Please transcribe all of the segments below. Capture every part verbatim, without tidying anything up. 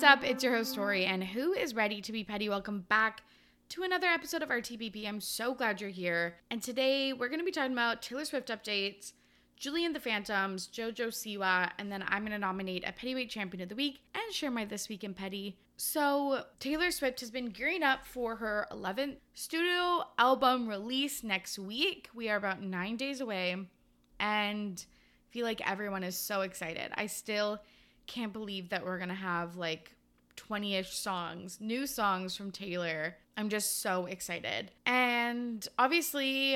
What's up? It's your host, Tori, and who is ready to be petty? Welcome back to another episode of our T P P. I'm so glad you're here. And today we're going to be talking about Taylor Swift updates, Julie and the Phantoms, JoJo Siwa, and then I'm going to nominate a Pettyweight Champion of the Week and share my This Week in Petty. So Taylor Swift has been gearing up for her eleventh studio album release next week. We are about nine days away, and I feel like everyone is so excited. I still can't believe that we're going to have like twenty-ish songs, new songs from Taylor. I'm just so excited. And obviously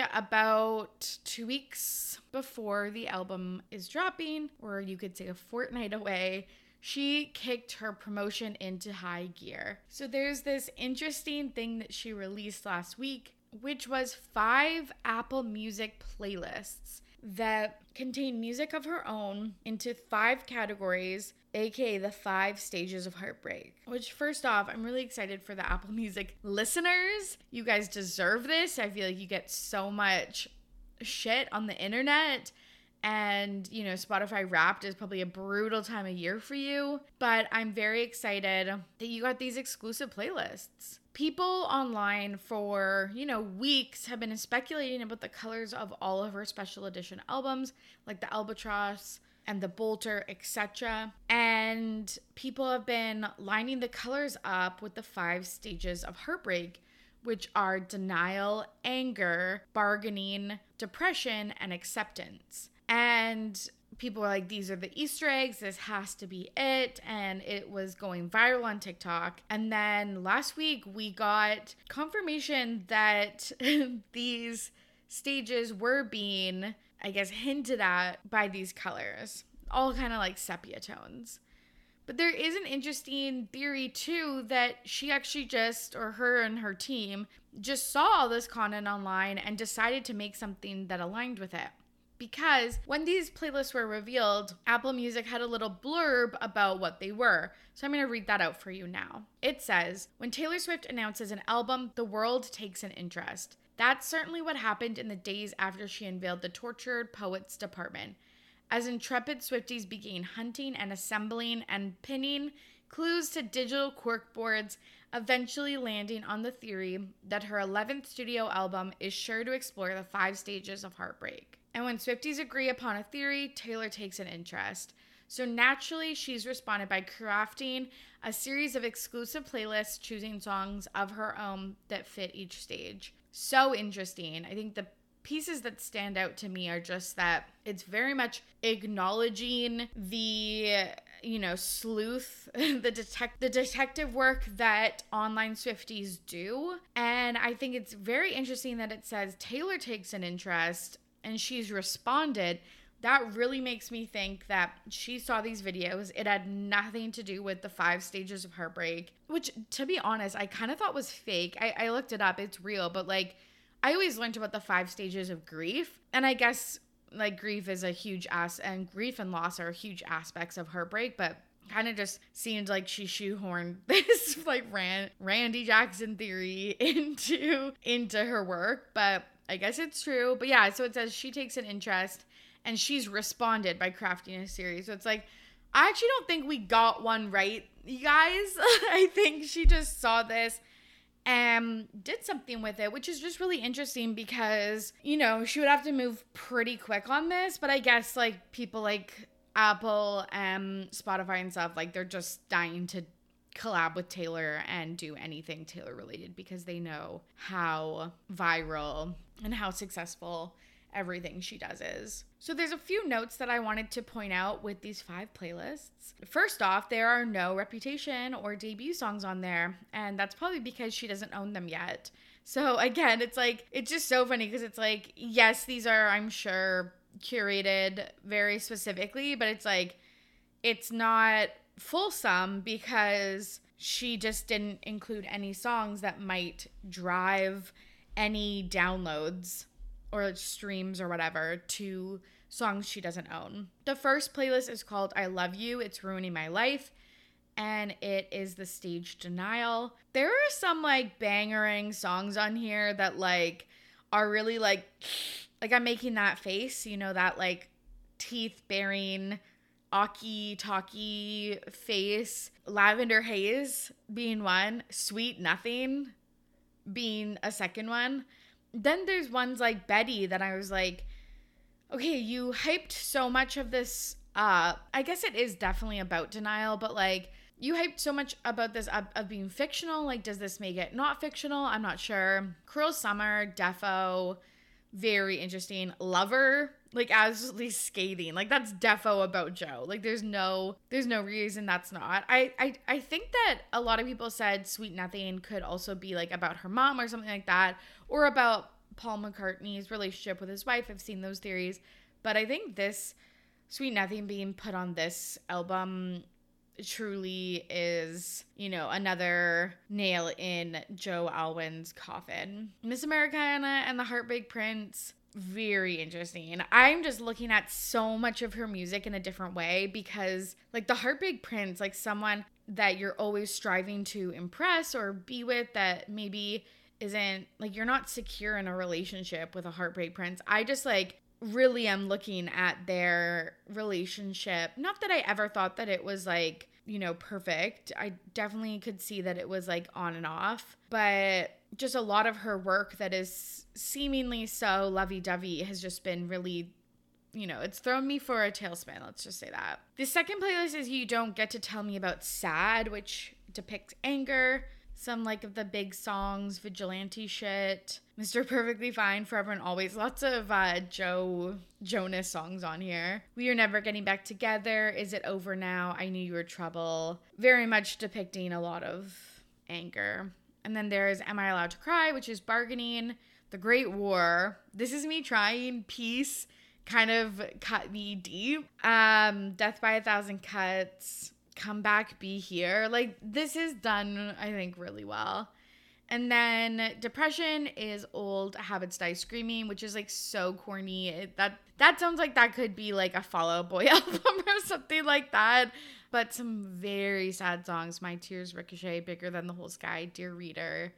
about two weeks before the album is dropping, or you could say a fortnight away, she kicked her promotion into high gear. So there's this interesting thing that she released last week, which was five Apple Music playlists that contain music of her own into five categories, aka the five stages of heartbreak. Which, first off, I'm really excited for the Apple Music listeners. You guys deserve this. I feel like you get so much shit on the internet, and, you know, Spotify Wrapped is probably a brutal time of year for you, but I'm very excited that you got these exclusive playlists. People online for, you know, weeks have been speculating about the colors of all of her special edition albums, like the Albatross and the Bolter, et cetera. And people have been lining the colors up with the five stages of heartbreak, which are denial, anger, bargaining, depression, and acceptance. And people were like, these are the Easter eggs, this has to be it, and it was going viral on TikTok. And then last week we got confirmation that these stages were being, I guess, hinted at by these colors, all kind of like sepia tones. But there is an interesting theory too that she actually just, or her and her team, just saw all this content online and decided to make something that aligned with it. Because when these playlists were revealed, Apple Music had a little blurb about what they were. So I'm going to read that out for you now. It says, when Taylor Swift announces an album, the world takes an interest. That's certainly what happened in the days after she unveiled the Tortured Poets Department. As intrepid Swifties began hunting and assembling and pinning clues to digital corkboards, eventually landing on the theory that her eleventh studio album is sure to explore the five stages of heartbreak. And when Swifties agree upon a theory, Taylor takes an interest. So naturally, she's responded by crafting a series of exclusive playlists, choosing songs of her own that fit each stage. So interesting. I think the pieces that stand out to me are just that it's very much acknowledging the, you know, sleuth, the detect, the detective work that online Swifties do. And I think it's very interesting that it says Taylor takes an interest and she's responded. That really makes me think that she saw these videos. It had nothing to do with the five stages of heartbreak, which, to be honest, I kind of thought was fake. I, I looked it up. It's real. But, like, I always learned about the five stages of grief. And I guess, like, grief is a huge ass, and grief and loss are huge aspects of heartbreak. But kind of just seemed like she shoehorned this, like, Rand, Randy Jackson theory into, into her work. But I guess it's true. But yeah, so it says she takes an interest and she's responded by crafting a series. So it's like, I actually don't think we got one right, you guys. I think she just saw this and did something with it, which is just really interesting because, you know, she would have to move pretty quick on this. But I guess like people like Apple and Spotify and stuff, like they're just dying to collab with Taylor and do anything Taylor related because they know how viral and how successful everything she does is. So there's a few notes that I wanted to point out with these five playlists. First off, there are no Reputation or debut songs on there, and that's probably because she doesn't own them yet. So again, it's like, it's just so funny because it's like, yes, these are, I'm sure, curated very specifically, but it's like, it's not fulsome because she just didn't include any songs that might drive any downloads or streams or whatever to songs she doesn't own. The first playlist is called I Love You, It's Ruining My Life, and it is the stage Denial. There are some like bangering songs on here that like are really like, like I'm making that face, you know, that like teeth baring Aki Talkie Face, Lavender Haze being one, Sweet Nothing being a second one. Then there's ones like Betty that I was like, okay, you hyped so much of this up. I guess it is definitely about denial, but like you hyped so much about this up of being fictional. Like, does this make it not fictional? I'm not sure. Cruel Summer, Defo, very interesting. Lover, like absolutely scathing. Like that's defo about Joe. Like there's no there's no reason that's not. I, I I think that a lot of people said Sweet Nothing could also be like about her mom or something like that, or about Paul McCartney's relationship with his wife. I've seen those theories, but I think this Sweet Nothing being put on this album truly is, you know, another nail in Joe Alwyn's coffin. Miss Americana and the Heartbreak Prince, very interesting. I'm just looking at so much of her music in a different way because like the Heartbreak Prince, like someone that you're always striving to impress or be with that maybe isn't like you're not secure in a relationship with a Heartbreak Prince. I just like really am looking at their relationship. Not that I ever thought that it was like, you know, perfect. I definitely could see that it was like on and off, but just a lot of her work that is seemingly so lovey-dovey has just been really, you know, it's thrown me for a tailspin. Let's just say that. The second playlist is You Don't Get to Tell Me About Sad, which depicts anger. Some like of the big songs, vigilante shit, Mister Perfectly Fine, Forever and Always. Lots of uh, Joe Jonas songs on here. We Are Never Getting Back Together. Is It Over Now? I Knew You Were Trouble. Very much depicting a lot of anger. And then there's Am I Allowed to Cry, which is bargaining. The Great War. This is me trying. Peace kind of cut me deep. Um, Death by a Thousand Cuts. Come Back, Be Here. Like this is done, I think, really well. And then Depression is Old Habits Die Screaming, which is like so corny. It, that that sounds like that could be like a Fall Out Boy album or something like that. But some very sad songs. My Tears Ricochet, Bigger Than the Whole Sky, Dear Reader,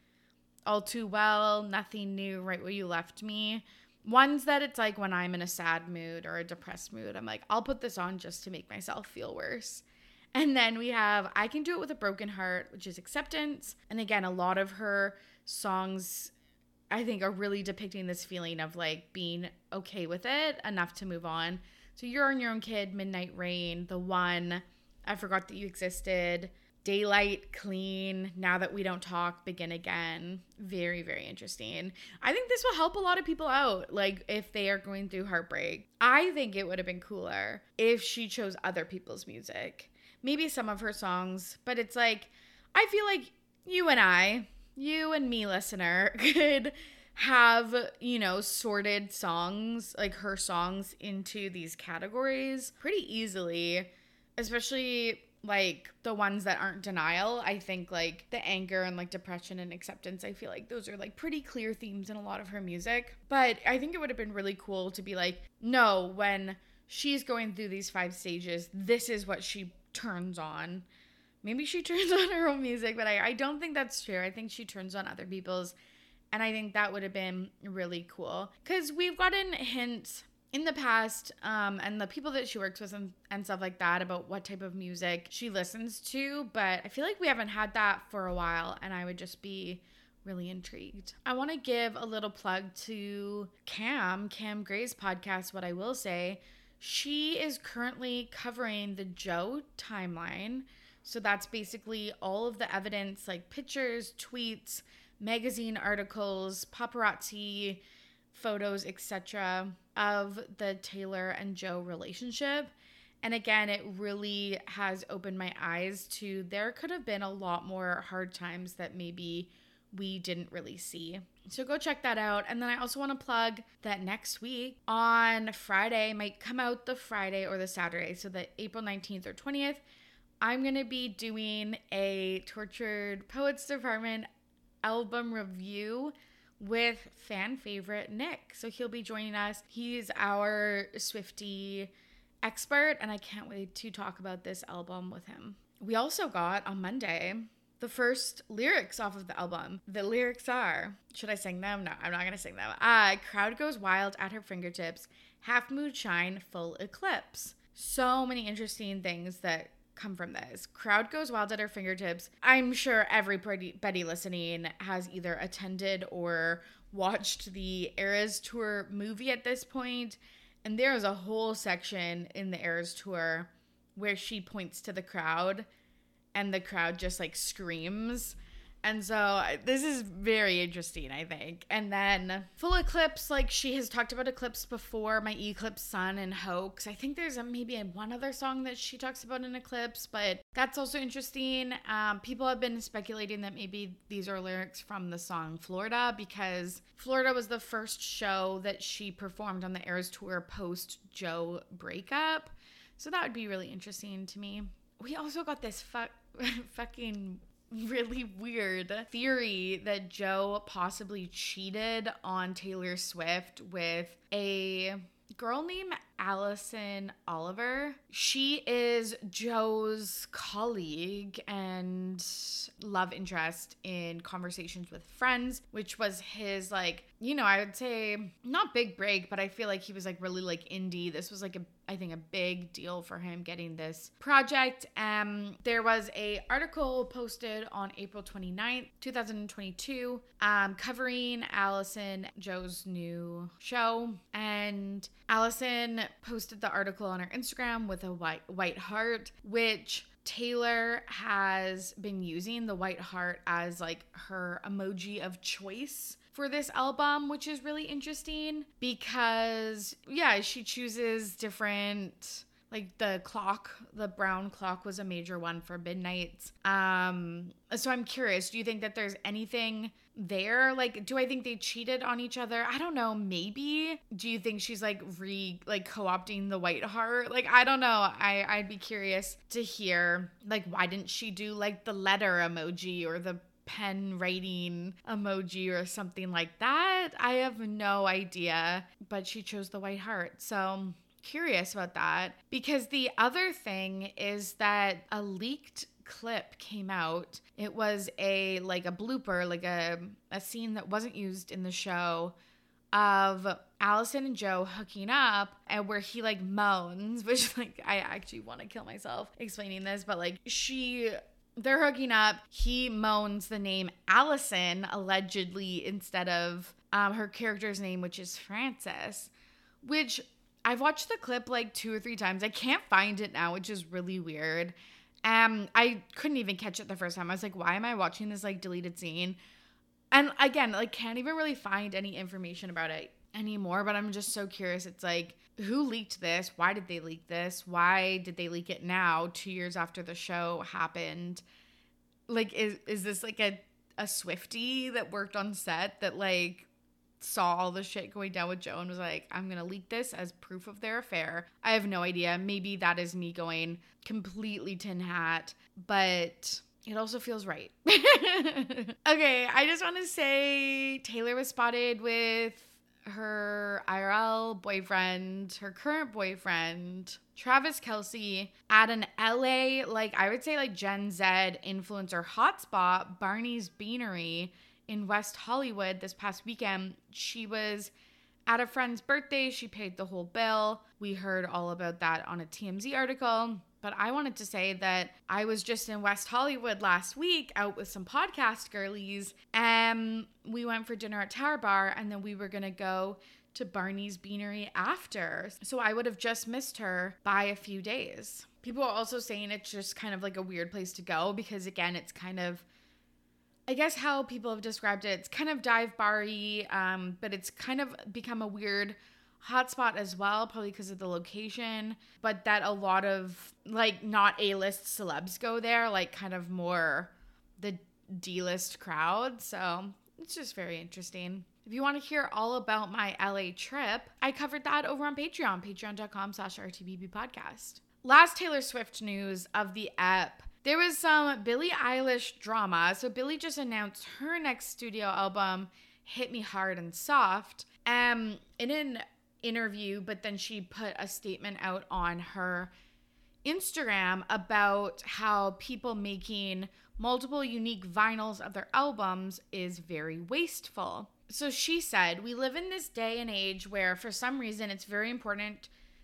All Too Well, Nothing New, Right Where You Left Me. Ones that it's like when I'm in a sad mood or a depressed mood, I'm like, I'll put this on just to make myself feel worse. And then we have I Can Do It With a Broken Heart, which is acceptance. And again, a lot of her songs, I think, are really depicting this feeling of like being okay with it, enough to move on. So You're On Your Own Kid, Midnight Rain, The One, I Forgot That You Existed, Daylight, Clean, Now That We Don't Talk, Begin Again. Very, very interesting. I think this will help a lot of people out, like if they are going through heartbreak. I think it would have been cooler if she chose other people's music. Maybe some of her songs, but it's like, I feel like you and I, you and me, listener, could have, you know, sorted songs, like her songs into these categories pretty easily, especially like the ones that aren't denial. I think like the anger and like depression and acceptance, I feel like those are like pretty clear themes in a lot of her music. But I think it would have been really cool to be like, no, when she's going through these five stages, this is what she turns on. Maybe she turns on her own music, but I, I don't think that's true. I think she turns on other people's, and I think that would have been really cool because we've gotten hints in the past um, and the people that she works with and, and stuff like that about what type of music she listens to, but I feel like we haven't had that for a while, and I would just be really intrigued. I want to give a little plug to Cam, Cam Gray's podcast, What I Will Say. She is currently covering the Joe timeline. So that's basically all of the evidence, like pictures, tweets, magazine articles, paparazzi photos, et cetera, of the Taylor and Joe relationship. And again, it really has opened my eyes to there could have been a lot more hard times that maybe we didn't really see. So go check that out. And then I also want to plug that next week on Friday, might come out the Friday or the Saturday, so the April nineteenth or twentieth, I'm going to be doing a Tortured Poets Department album review with fan favorite Nick. So he'll be joining us. He's our Swiftie expert, and I can't wait to talk about this album with him. We also got on Monday the first lyrics off of the album. The lyrics are, should I sing them? No, I'm not going to sing them. Uh, crowd goes wild at her fingertips. Half moon shine, full eclipse. So many interesting things that come from this. Crowd goes wild at her fingertips. I'm sure everybody listening has either attended or watched the Eras Tour movie at this point, and there is a whole section in the Eras Tour where she points to the crowd and the crowd just like screams. And so this is very interesting, I think. And then full eclipse, like she has talked about eclipse before, My Eclipse Sun and Hoax. I think there's a, maybe one other song that she talks about in eclipse, but that's also interesting. Um, people have been speculating that maybe these are lyrics from the song Florida, because Florida was the first show that she performed on the Eras Tour post Joe breakup. So that would be really interesting to me. We also got this fu- fucking... really weird theory that Joe possibly cheated on Taylor Swift with a girl named Allison Oliver. She is Joe's colleague and love interest in Conversations with Friends, which was his, like, you know, I would say not big break, but I feel like he was like really like indie. This was like a, I think, a big deal for him getting this project. Um, there was a article posted on April twenty-ninth, twenty twenty-two, um, covering Allison, Joe's new show, and Allison posted the article on her Instagram with a white white heart, which Taylor has been using the white heart as like her emoji of choice for this album, which is really interesting because, yeah, she chooses different, like the clock, the brown clock was a major one for Midnights. Um, so I'm curious, do you think that there's anything there? Like, do I think they cheated on each other? I don't know, maybe. Do you think she's like re, like co-opting the white heart? Like, I don't know. I, I'd be curious to hear, like, why didn't she do like the letter emoji or the pen writing emoji or something like that? I have no idea, but she chose the white heart. So curious about that, because the other thing is that a leaked clip came out. It was a like a blooper, like a, a scene that wasn't used in the show of Allison and Joe hooking up, and where he like moans, which like I actually want to kill myself explaining this, but like she they're hooking up. He moans the name Allison allegedly instead of um, her character's name, which is Frances, which I've watched the clip like two or three times. I can't find it now, which is really weird. Um, I couldn't even catch it the first time. I was like, why am I watching this like deleted scene? And again, like can't even really find any information about it anymore, but I'm just so curious. It's like, who leaked this? Why did they leak this? Why did they leak it now, two years after the show happened? Like, is is this like a, a Swiftie that worked on set that like saw all the shit going down with Joe and was like, I'm gonna leak this as proof of their affair? I have no idea. Maybe that is me going completely tin hat, but it also feels right. Okay, I just want to say Taylor was spotted with her I R L boyfriend, her current boyfriend, Travis Kelce, at an L A, like I would say like Gen Z influencer hotspot, Barney's Beanery in West Hollywood this past weekend. She was at a friend's birthday. She paid the whole bill. We heard all about that on a T M Z article. But I wanted to say that I was just in West Hollywood last week out with some podcast girlies, and we went for dinner at Tower Bar, and then we were going to go to Barney's Beanery after. So I would have just missed her by a few days. People are also saying it's just kind of like a weird place to go because, again, it's kind of, I guess how people have described it, it's kind of dive bar-y, um, but it's kind of become a weird hotspot as well, probably because of the location, but that a lot of like not A-list celebs go there, like kind of more the D-list crowd. So it's just very interesting. If you want to hear all about my L A trip, I covered that over on Patreon, patreon.com slash RTBP podcast. Last Taylor Swift news of the ep. There was some Billie Eilish drama. So Billie just announced her next studio album, Hit Me Hard and Soft. Um, in an interview, but then she put a statement out on her Instagram about how people making multiple unique vinyls of their albums is very wasteful. So she said, "We live in this day and age where for some reason it's very important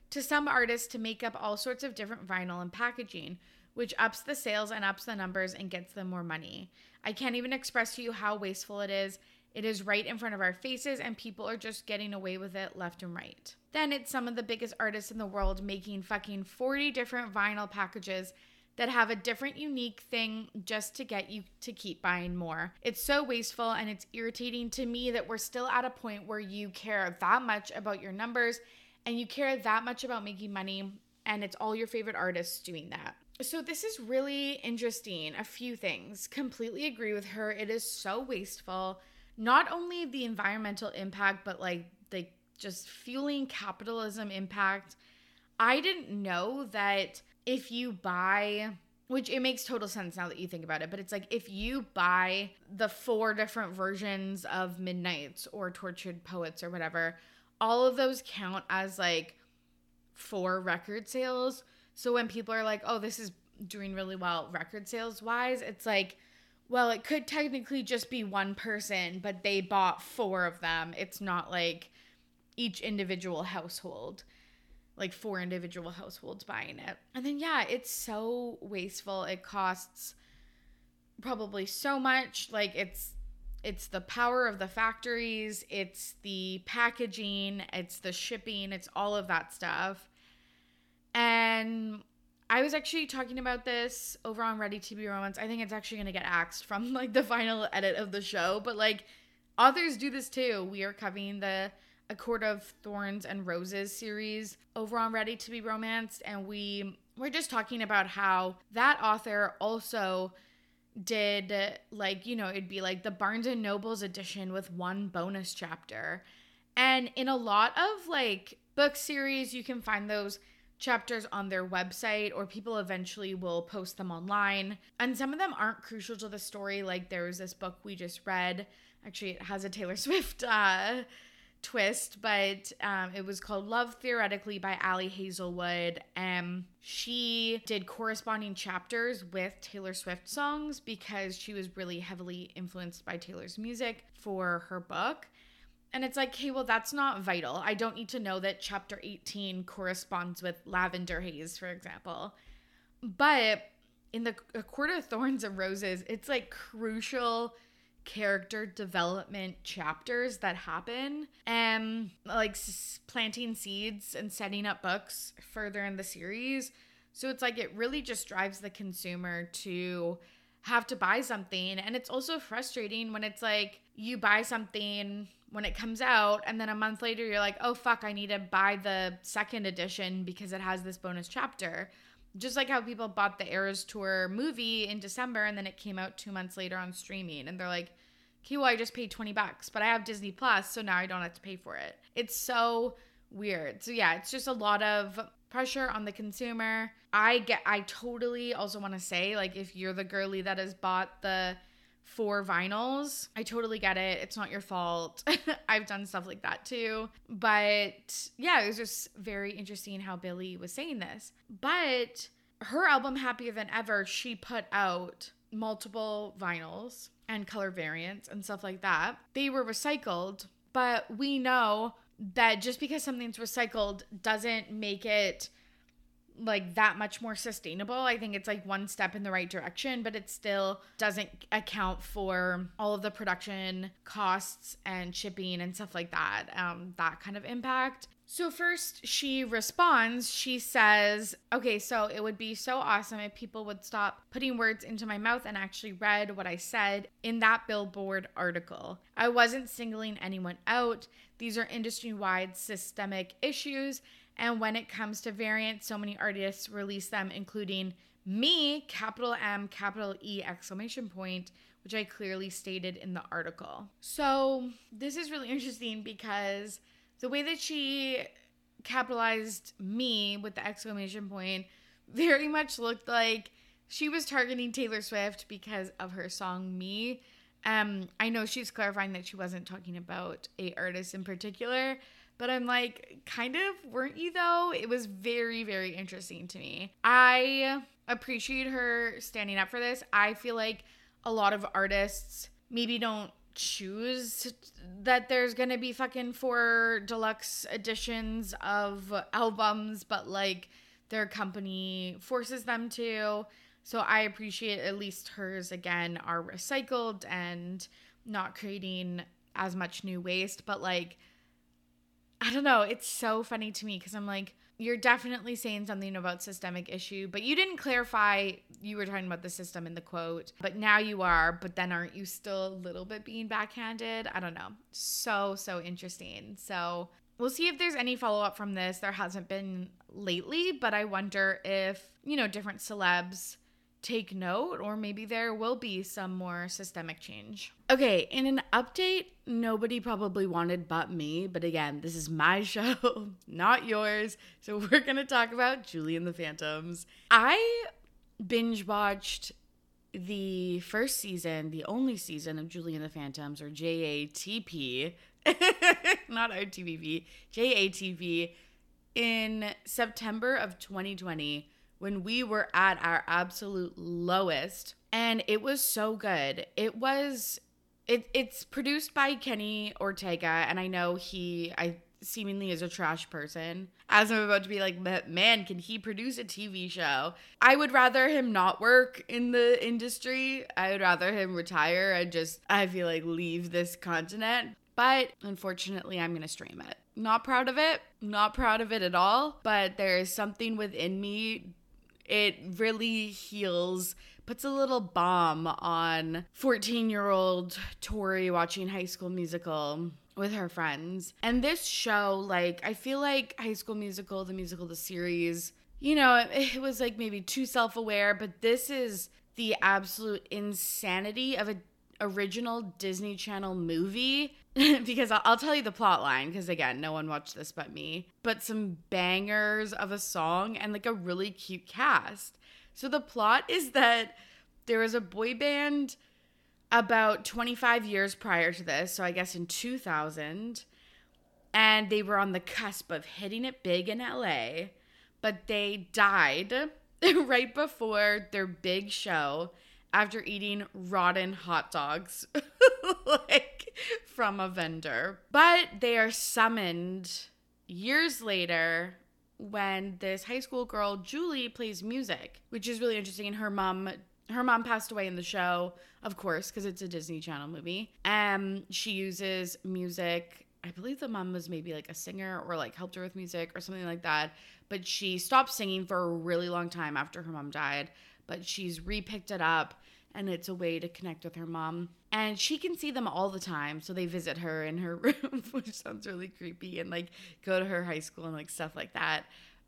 to some artists to make up all sorts of different vinyl and packaging, which ups the sales and ups the numbers and gets them more money. I can't even express to you how wasteful it is. It is right in front of our faces and people are just getting away with it left and right. Then it's some of the biggest artists in the world making fucking forty different vinyl packages that have a different unique thing just to get you to keep buying more. It's so wasteful and it's irritating to me that we're still at a point where you care that much about your numbers and you care that much about making money and it's all your favorite artists doing that. So this is really interesting. A few things. Completely agree with her. It is so wasteful. Not only the environmental impact, but like the just fueling capitalism impact. I didn't know that if you buy, which it makes total sense now that you think about it, but it's like if you buy the four different versions of Midnights or Tortured Poets or whatever, all of those count as like four record sales. So when people are like, oh, this is doing really well record sales wise, it's like, well, it could technically just be one person, but they bought four of them. It's not like each individual household, like four individual households buying it. And then, yeah, it's so wasteful. It costs probably so much. Like it's, it's the power of the factories. It's the packaging. It's the shipping. It's all of that stuff. And I was actually talking about this over on Ready to Be Romance. I think it's actually going to get axed from like the final edit of the show, but like authors do this too. We are covering the A Court of Thorns and Roses series over on Ready to Be Romanced, and we were just talking about how that author also did like, you know, it'd be like the Barnes and Noble's edition with one bonus chapter. And in a lot of like book series, you can find those chapters on their website or people eventually will post them online. And some of them aren't crucial to the story. Like there was this book we just read. Actually, it has a Taylor Swift uh, twist, but um, it was called Love Theoretically by Ali Hazelwood. Um, she did corresponding chapters with Taylor Swift songs because she was really heavily influenced by Taylor's music for her book. And it's like, hey, well, that's not vital. I don't need to know that chapter eighteen corresponds with Lavender Haze, for example. But in the A Court of Thorns and Roses, it's like crucial character development chapters that happen and like s- planting seeds and setting up books further in the series. So it's like it really just drives the consumer to have to buy something. And it's also frustrating when it's like you buy something when it comes out and then a month later you're like, oh fuck, I need to buy the second edition because it has this bonus chapter. Just like how people bought the Eras Tour movie in December and then it came out two months later on streaming and they're like, okay, well, I just paid twenty bucks, but I have Disney Plus, so now I don't have to pay for it. It's so weird. So yeah, it's just a lot of pressure on the consumer. I get, I totally also want to say, like, if you're the girly that has bought the four vinyls, I totally get it. It's not your fault. I've done stuff like that too. But yeah, it was just very interesting how Billie was saying this. But her album Happier Than Ever, she put out multiple vinyls and color variants and stuff like that. They were recycled, but we know that just because something's recycled doesn't make it like that much more sustainable. I think it's like one step in the right direction, but it still doesn't account for all of the production costs and shipping and stuff like that, um, that kind of impact. So first she responds, she says, okay, so it would be so awesome if people would stop putting words into my mouth and actually read what I said in that Billboard article. I wasn't singling anyone out. These are industry-wide systemic issues. And when it comes to variants, so many artists release them, including me, capital M, capital E, exclamation point, which I clearly stated in the article. So this is really interesting because the way that she capitalized me with the exclamation point very much looked like she was targeting Taylor Swift because of her song Me. Um, I know she's clarifying that she wasn't talking about a artist in particular, but I'm like, kind of, weren't you though? It was very, very interesting to me. I appreciate her standing up for this. I feel like a lot of artists maybe don't choose that there's gonna be fucking four deluxe editions of albums, but like their company forces them to. So I appreciate at least hers, again, are recycled and not creating as much new waste. But like, I don't know, it's so funny to me because I'm like, you're definitely saying something about systemic issue, but you didn't clarify you were talking about the system in the quote, but now you are, but then aren't you still a little bit being backhanded? I don't know. So, so interesting. So we'll see if there's any follow-up from this. There hasn't been lately, but I wonder if, you know, different celebs take note, or maybe there will be some more systemic change. Okay, in an update nobody probably wanted but me, but again, this is my show, not yours, so we're gonna talk about Julie and the Phantoms. I binge watched the first season, the only season of Julie and the Phantoms, or J A T P, not R T V P, J A T P, in September of twenty twenty, when we were at our absolute lowest, and it was so good. It was, it it's produced by Kenny Ortega, and I know he, I seemingly is a trash person, as I'm about to be like, man, can he produce a T V show? I would rather him not work in the industry. I would rather him retire and just, I feel like, leave this continent. But unfortunately, I'm going to stream it. Not proud of it. Not proud of it at all. But there is something within me. It really heals, puts a little balm on fourteen-year-old Tori watching High School Musical with her friends. And this show, like, I feel like High School Musical, the musical, the series, you know, it, it was like maybe too self-aware, but this is the absolute insanity of an original Disney Channel movie. Because I'll, I'll tell you the plot line, because again, no one watched this but me, but some bangers of a song and like a really cute cast. So the plot is that there was a boy band about twenty-five years prior to this, so I guess in two thousand, and they were on the cusp of hitting it big in L A, but they died right before their big show after eating rotten hot dogs like from a vendor. But they are summoned years later when this high school girl, Julie, plays music, which is really interesting. And her mom, her mom passed away in the show, of course, because it's a Disney Channel movie. Um, she uses music. I believe the mom was maybe like a singer or like helped her with music or something like that. But she stopped singing for a really long time after her mom died. But she's re-picked it up, and it's a way to connect with her mom. And she can see them all the time, so they visit her in her room, which sounds really creepy, and like go to her high school and like stuff like that.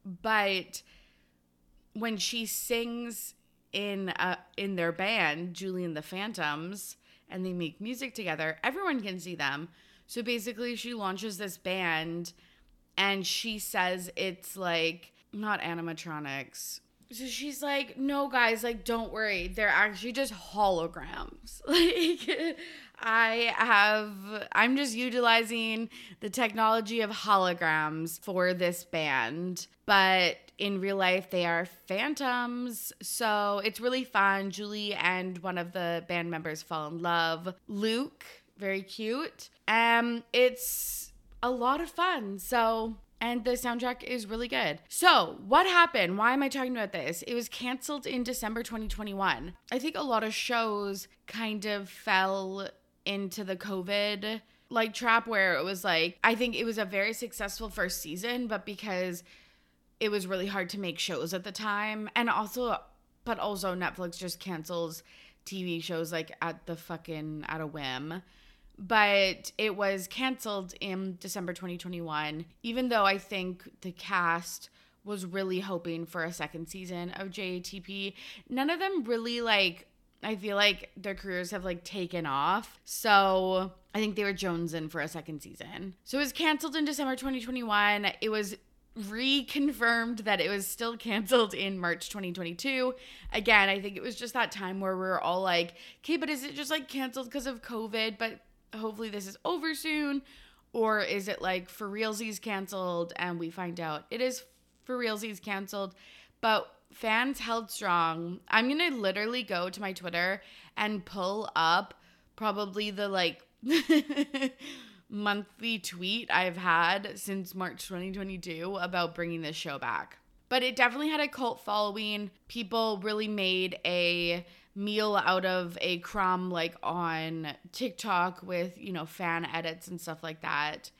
But when she sings in uh, in their band, Julie and the Phantoms, and they make music together, everyone can see them. So basically she launches this band, and she says it's like, not animatronics. So she's like, no, guys, like, don't worry. They're actually just holograms. Like, I have, I'm just utilizing the technology of holograms for this band. But in real life, they are phantoms. So it's really fun. Julie and one of the band members fall in love. Luke, very cute. Um, it's a lot of fun. So... And the soundtrack is really good. So what happened? Why am I talking about this? It was canceled in December twenty twenty-one. I think a lot of shows kind of fell into the COVID like trap where it was like, I think it was a very successful first season, but because it was really hard to make shows at the time. And also, but also Netflix just cancels T V shows like at the fucking, at a whim. But it was canceled in December twenty twenty-one, even though I think the cast was really hoping for a second season of J A T P. None of them really, like, I feel like their careers have, like, taken off. So I think they were jonesing for a second season. So it was canceled in December twenty twenty-one. It was reconfirmed that it was still canceled in March twenty twenty-two. Again, I think it was just that time where we were all like, okay, but is it just, like, canceled because of COVID? But hopefully this is over soon, or is it like for realsies canceled and we find out it is for realsies canceled? But fans held strong. I'm gonna literally go to my Twitter and pull up probably the like monthly tweet I've had since March twenty twenty-two about bringing this show back. But it definitely had a cult following. People really made a meal out of a crumb, like on TikTok with, you know, fan edits and stuff like that.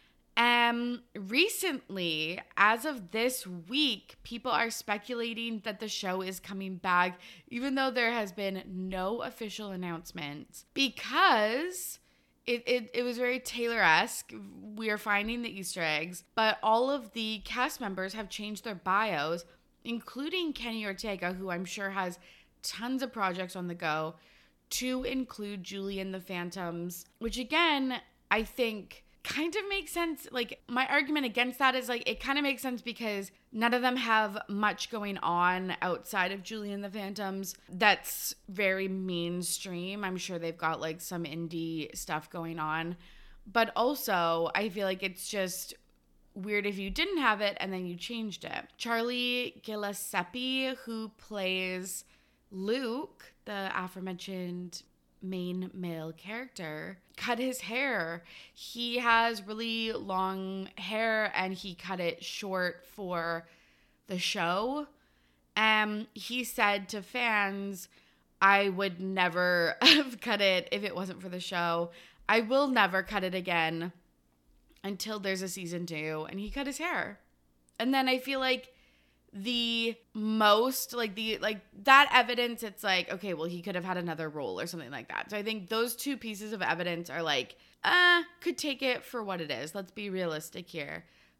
Um, recently, as of this week, people are speculating that the show is coming back, even though there has been no official announcements, because it, it, it was very Taylor-esque. We are finding the Easter eggs, but all of the cast members have changed their bios, including Kenny Ortega, who I'm sure has tons of projects on the go, to include Julie and the Phantoms, which again, I think kind of makes sense. Like, my argument against that is, like, it kind of makes sense because none of them have much going on outside of Julie and the Phantoms that's very mainstream. I'm sure they've got, like, some indie stuff going on. But also, I feel like it's just weird if you didn't have it and then you changed it. Charlie Gillespie, who plays Luke, the aforementioned main male character, cut his hair. He has really long hair and he cut it short for the show. Um, he said to fans, I would never have cut it if it wasn't for the show. I will never cut it again until there's a season two. And he cut his hair. And then I feel like the most, like the, like that evidence, it's like, okay, well, he could have had another role or something like that. So I think those two pieces of evidence are like, uh, could take it for what it is. Let's be realistic here.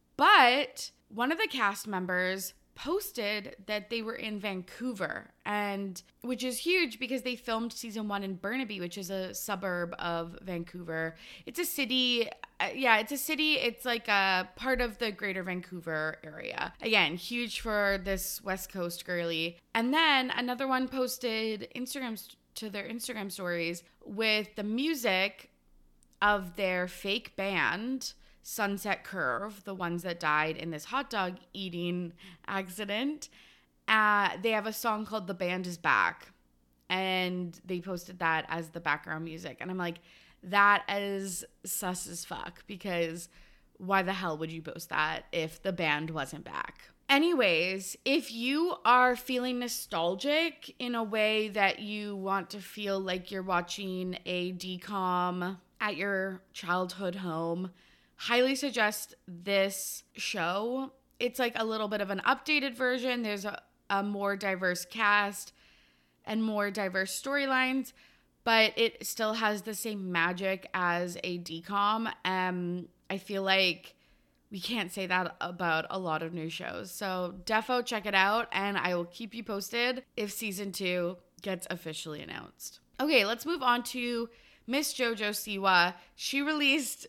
But one of the cast members posted that they were in Vancouver, and which is huge because they filmed season one in Burnaby, which is a suburb of Vancouver. It's a city. Uh, yeah, it's a city. It's like a part of the greater Vancouver area. Again, huge for this West Coast girly. And then another one posted Instagram to their Instagram stories with the music of their fake band, Sunset Curve, the ones that died in this hot dog eating accident. Uh, they have a song called The Band Is Back, and they posted that as the background music. And I'm like, that is sus as fuck, because why the hell would you post that if the band wasn't back? Anyways, if you are feeling nostalgic in a way that you want to feel like you're watching a D COM at your childhood home, highly suggest this show. It's like a little bit of an updated version. There's a, a more diverse cast and more diverse storylines, but it still has the same magic as a D COM. Um, I feel like we can't say that about a lot of new shows. So defo check it out, and I will keep you posted if season two gets officially announced. Okay, let's move on to Miss JoJo Siwa. She released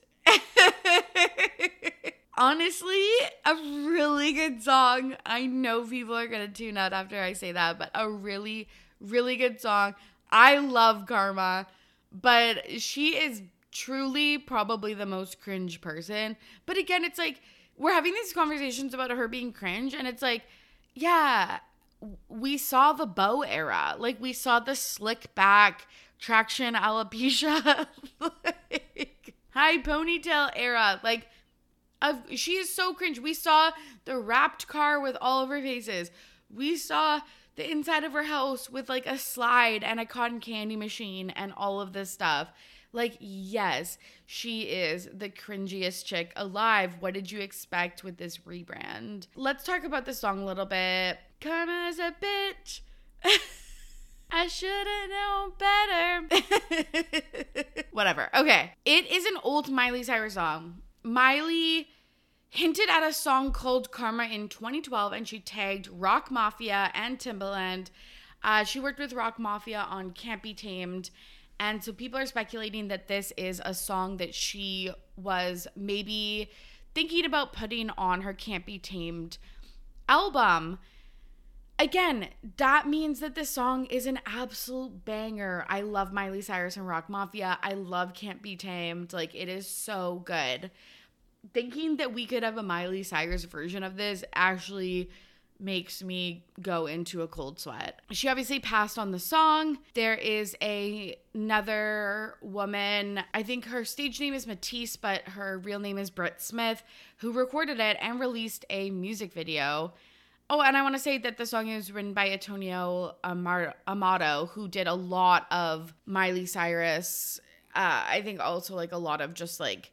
honestly a really good song. I know people are gonna tune out after I say that, but a really, really good song. I love Karma, but she is truly probably the most cringe person. But again, it's like we're having these conversations about her being cringe, and it's like, yeah, we saw the bow era. Like, we saw the slick back traction alopecia like high ponytail era. Like, of she is so cringe. We saw the wrapped car with all of her faces. We saw the inside of her house with like a slide and a cotton candy machine and all of this stuff. Like, yes, she is the cringiest chick alive. What did you expect with this rebrand? Let's talk about the song a little bit. Karma's a bitch. I should've known better. Whatever. Okay. It is an old Miley Cyrus song. Miley hinted at a song called Karma in twenty twelve, and she tagged Rock Mafia and Timbaland. Uh, she worked with Rock Mafia on Can't Be Tamed. And so people are speculating that this is a song that she was maybe thinking about putting on her Can't Be Tamed album. Again, that means that this song is an absolute banger. I love Miley Cyrus and Rock Mafia. I love Can't Be Tamed. Like, it is so good. Thinking that we could have a Miley Cyrus version of this actually makes me go into a cold sweat. She obviously passed on the song. There is a, another woman, I think her stage name is Matisse, but her real name is Britt Smith, who recorded it and released a music video. Oh, and I want to say that the song is written by Antonio Amar- Amato, who did a lot of Miley Cyrus. Uh, I think also like a lot of just like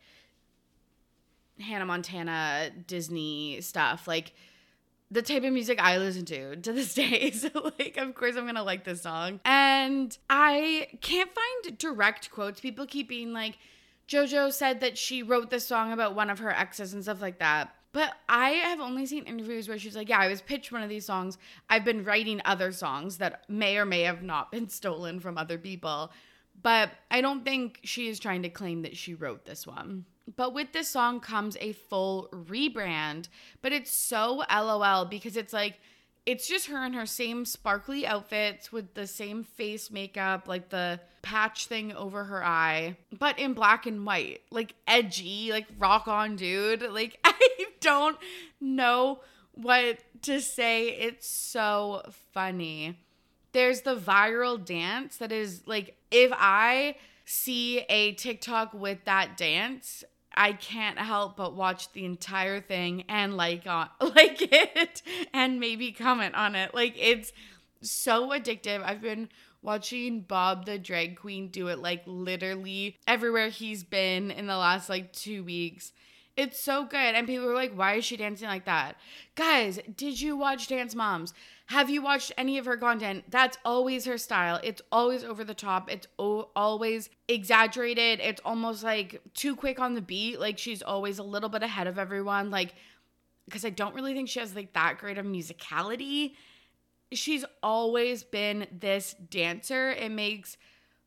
Hannah Montana, Disney stuff. Like the type of music I listen to to this day. So like, of course I'm going to like this song. And I can't find direct quotes. People keep being like, JoJo said that she wrote this song about one of her exes and stuff like that. But I have only seen interviews where she's like, yeah, I was pitched one of these songs. I've been writing other songs that may or may have not been stolen from other people. But I don't think she is trying to claim that she wrote this one. But with this song comes a full rebrand. But it's so LOL because it's like, it's just her in her same sparkly outfits with the same face makeup, like the patch thing over her eye, but in black and white, like edgy, like rock on, dude. Like, I don't know what to say. It's so funny. There's the viral dance that is like, if I see a TikTok with that dance, I can't help but watch the entire thing and like on like it and maybe comment on it. Like, it's so addictive. I've been watching Bob the drag queen do it like literally everywhere he's been in the last like two weeks. It's so good. And people are like, why is she dancing like that? Guys, did you watch Dance Moms? Have you watched any of her content? That's always her style. It's always over the top. It's o- always exaggerated. It's almost like too quick on the beat. Like, she's always a little bit ahead of everyone. Like, because I don't really think she has like that great of musicality. She's always been this dancer. It makes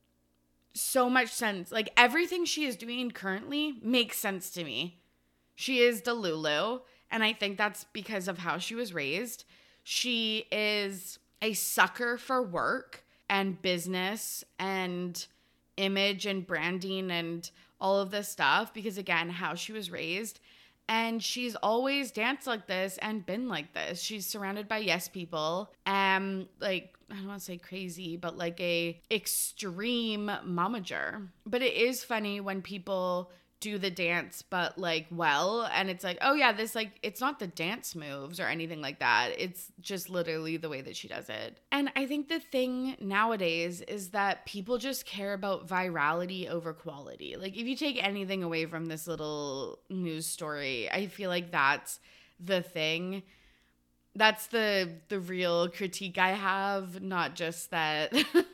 so much sense. Like, everything she is doing currently makes sense to me. She is Delulu, and I think that's because of how she was raised. She is a sucker for work and business and image and branding and all of this stuff because, again, how she was raised. And she's always danced like this and been like this. She's surrounded by yes people. Um, like, I don't want to say crazy, but like a extreme momager. But it is funny when people do the dance, but like, well, and it's like, oh yeah, this like, it's not the dance moves or anything like that. It's just literally the way that she does it. And I think the thing nowadays is that people just care about virality over quality. Like, if you take anything away from this little news story, I feel like that's the thing. That's the the real critique I have, not just that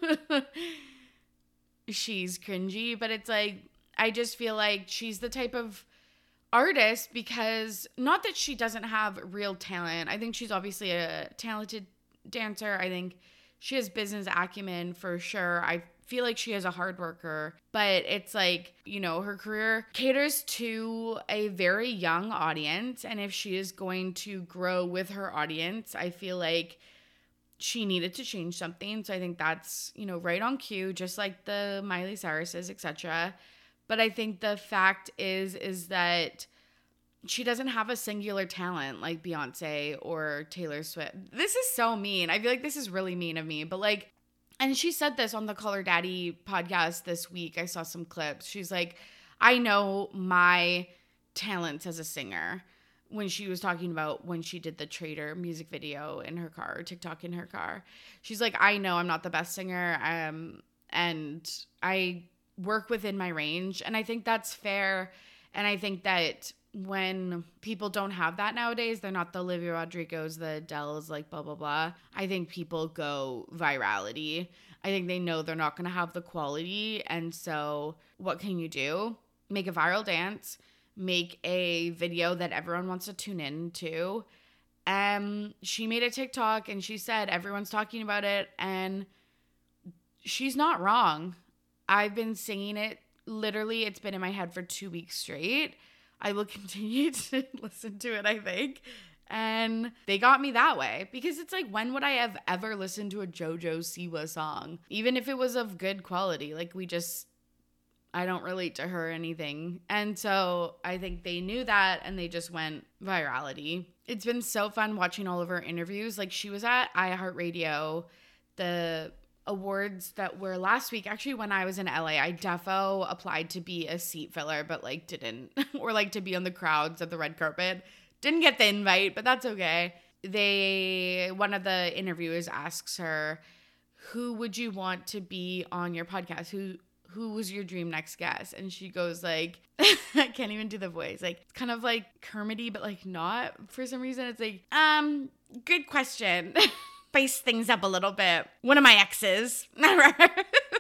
she's cringy, but it's like, I just feel like she's the type of artist because not that she doesn't have real talent. I think she's obviously a talented dancer. I think she has business acumen for sure. I feel like she is a hard worker, but it's like, you know, her career caters to a very young audience. And if she is going to grow with her audience, I feel like she needed to change something. So I think that's, you know, right on cue, just like the Miley Cyrus's, et cetera. But I think the fact is, is that she doesn't have a singular talent like Beyonce or Taylor Swift. This is so mean. I feel like this is really mean of me. But like, and she said this on the Call Her Daddy podcast this week. I saw some clips. She's like, I know my talents as a singer, when she was talking about when she did the Traitor music video in her car, or TikTok in her car. She's like, I know I'm not the best singer. Um, and I work within my range. And I think that's fair. And I think that when people don't have that nowadays, they're not the Olivia Rodrigos, the Adeles, like blah, blah, blah. I think people go virality. I think they know they're not going to have the quality. And so what can you do? Make a viral dance, make a video that everyone wants to tune in to. Um, she made a TikTok and she said everyone's talking about it, and she's not wrong. I've been singing it. Literally, it's been in my head for two weeks straight. I will continue to listen to it, I think. And they got me that way. Because it's like, when would I have ever listened to a JoJo Siwa song? Even if it was of good quality. Like, we just, I don't relate to her or anything. And so I think they knew that and they just went virality. It's been so fun watching all of her interviews. Like she was at iHeartRadio, the awards that were last week. Actually, when I was in L A, I defo applied to be a seat filler, but like didn't, or like to be on the crowds at the red carpet. Didn't get the invite, but that's okay. They, one of the interviewers asks her, who would you want to be on your podcast? Who, who was your dream next guest? And she goes like, I can't even do the voice. Like, it's kind of like Kermity, but like not for some reason. It's like, um, good question. Spice things up a little bit. One of my exes. I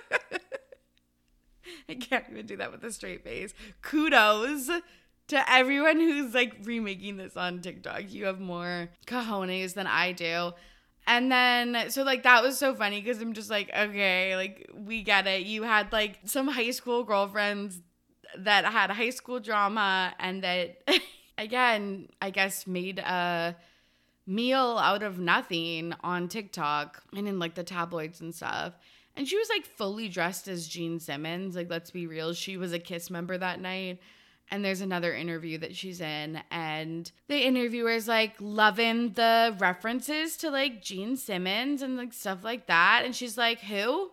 can't even do that with a straight face. Kudos to everyone who's like remaking this on TikTok. You have more cojones than I do. And then, so like that was so funny because I'm just like, okay, like we get it. You had like some high school girlfriends that had high school drama and that, again, I guess made a meal out of nothing on TikTok and in like the tabloids and stuff. And she was like fully dressed as Gene Simmons. Like, let's be real. She was a KISS member that night. And there's another interview that she's in, and the interviewer's like loving the references to like Gene Simmons and like stuff like that. And she's like, who?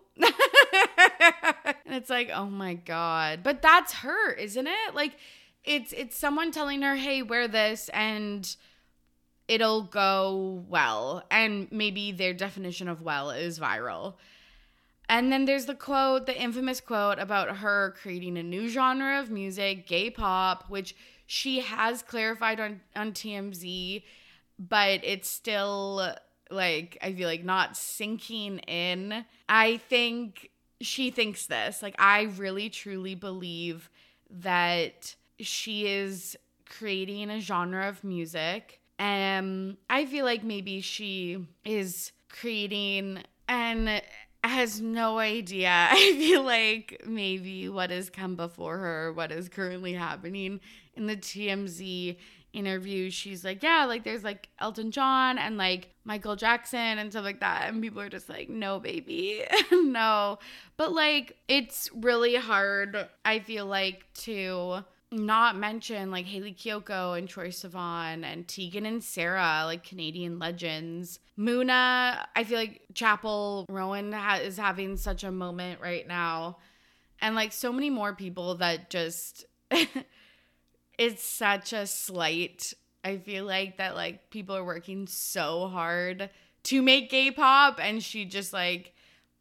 And it's like, oh my God. But that's her, isn't it? Like it's it's someone telling her, hey, wear this and it'll go well. And maybe their definition of well is viral. And then there's the quote, the infamous quote about her creating a new genre of music, gay pop, which she has clarified on, on T M Z, but it's still like, I feel like not sinking in. I think she thinks this. Like, I really truly believe that she is creating a genre of music. And I feel like maybe she is creating and has no idea. I feel like maybe what has come before her, what is currently happening in the T M Z interview. She's like, yeah, like there's like Elton John and like Michael Jackson and stuff like that. And people are just like, no, baby, no. But like, it's really hard, I feel like, to not mention like Hayley Kiyoko and Troye Sivan and Tegan and Sarah, like Canadian legends. Muna, I feel like Chappell Rowan ha- is having such a moment right now. And like so many more people that just, it's such a slight. I feel like that like people are working so hard to make gay pop and she just like,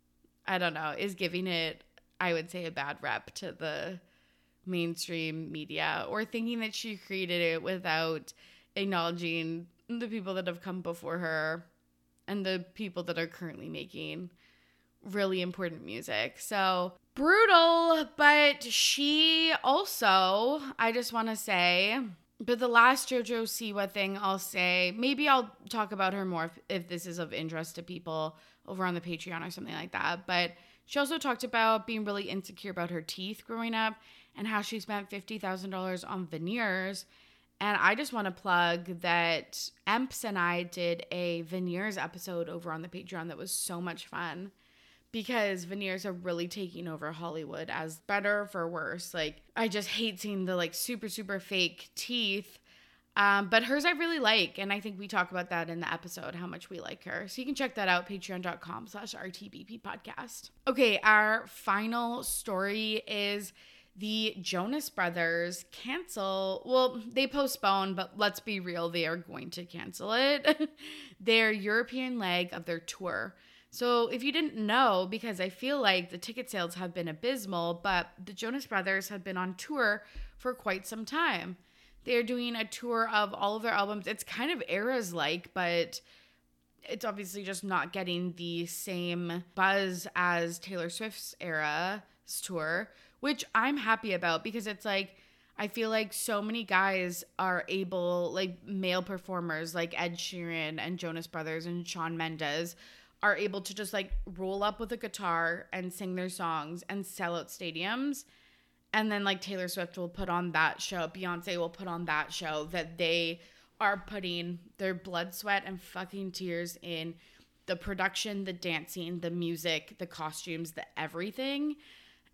I don't know, is giving it, I would say, a bad rep to the mainstream media, or thinking that she created it without acknowledging the people that have come before her and the people that are currently making really important music. So brutal, but she also, I just want to say, but the last JoJo Siwa thing I'll say, maybe I'll talk about her more if, if this is of interest to people over on the Patreon or something like that. But she also talked about being really insecure about her teeth growing up and how she spent fifty thousand dollars on veneers. And I just want to plug that Emps and I did a veneers episode over on the Patreon that was so much fun because veneers are really taking over Hollywood, as better for worse. Like, I just hate seeing the like super, super fake teeth. Um, but hers I really like. And I think we talk about that in the episode, how much we like her. So you can check that out, patreon.com slash RTBP podcast. Okay, our final story is the Jonas Brothers cancel, well, they postpone, but let's be real, they are going to cancel it, their European leg of their tour. So if you didn't know, because I feel like the ticket sales have been abysmal, but the Jonas Brothers have been on tour for quite some time. They're doing a tour of all of their albums. It's kind of Eras-like, but it's obviously just not getting the same buzz as Taylor Swift's Eras tour, which I'm happy about because it's like, I feel like so many guys are able, like male performers like Ed Sheeran and Jonas Brothers and Shawn Mendes are able to just like roll up with a guitar and sing their songs and sell out stadiums. And then like Taylor Swift will put on that show, Beyonce will put on that show that they are putting their blood, sweat, and fucking tears in the production, the dancing, the music, the costumes, the everything.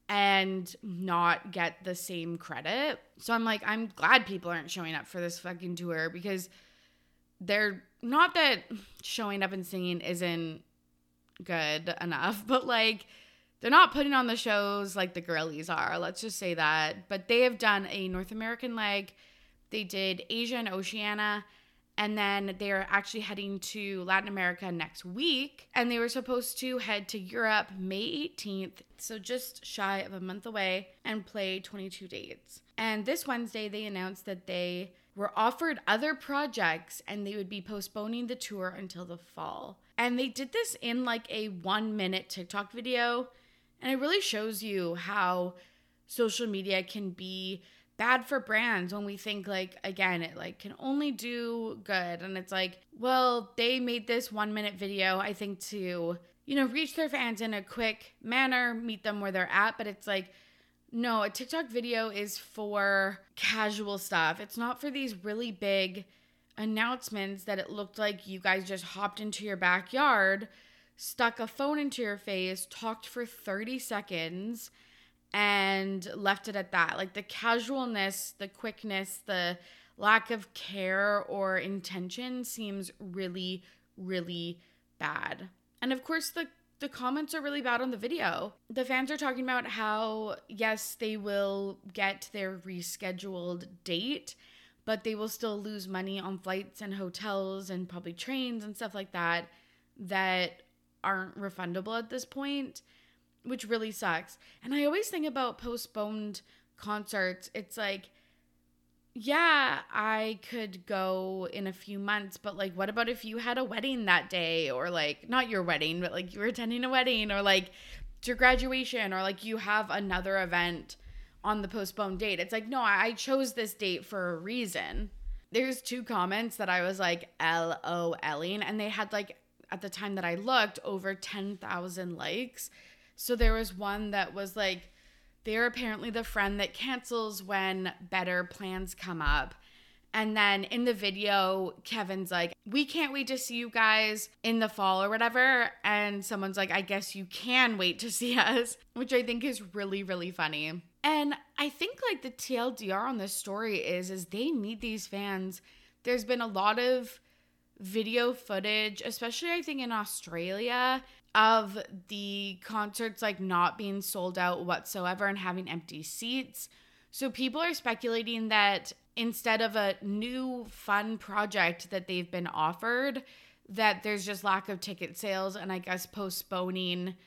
and not get the same credit. So I'm like, I'm glad people aren't showing up for this fucking tour, because they're not that showing up and singing isn't good enough, but like they're not putting on the shows like the girlies are. Let's just say that. But they have done a North American leg. They did Asia and Oceania. And then they're actually heading to Latin America next week. And they were supposed to head to Europe May eighteenth, so just shy of a month away, and play twenty-two dates. And this Wednesday, they announced that they were offered other projects and they would be postponing the tour until the fall. And they did this in like a one minute TikTok video. And it really shows you how social media can be bad for brands when we think like, again, it like can only do good. And it's like, well, they made this one minute video, I think, to, you know, reach their fans in a quick manner, meet them where they're at. But it's like, no, a TikTok video is for casual stuff. It's not for these really big announcements that it looked like you guys just hopped into your backyard, stuck a phone into your face, talked for thirty seconds, and left it at that. Like the casualness, the quickness, the lack of care or intention seems really, really bad. And of course, the, the comments are really bad on the video. The fans are talking about how, yes, they will get their rescheduled date, but they will still lose money on flights and hotels and probably trains and stuff like that that aren't refundable at this point, which really sucks. And I always think about postponed concerts. It's like, yeah, I could go in a few months, but like, what about if you had a wedding that day, or like, not your wedding, but like you were attending a wedding, or like it's your graduation, or like you have another event on the postponed date. It's like, no, I chose this date for a reason. There's two comments that I was like LOLing, and they had like, at the time that I looked, over ten thousand likes. So there was one that was like, they're apparently the friend that cancels when better plans come up. And then in the video, Kevin's like, we can't wait to see you guys in the fall or whatever. And someone's like, I guess you can wait to see us, which I think is really, really funny. And I think like the T L D R on this story is, is they need these fans. There's been a lot of video footage, especially I think in Australia, of the concerts like not being sold out whatsoever and having empty seats. So people are speculating that instead of a new fun project that they've been offered, that there's just lack of ticket sales, and I guess postponing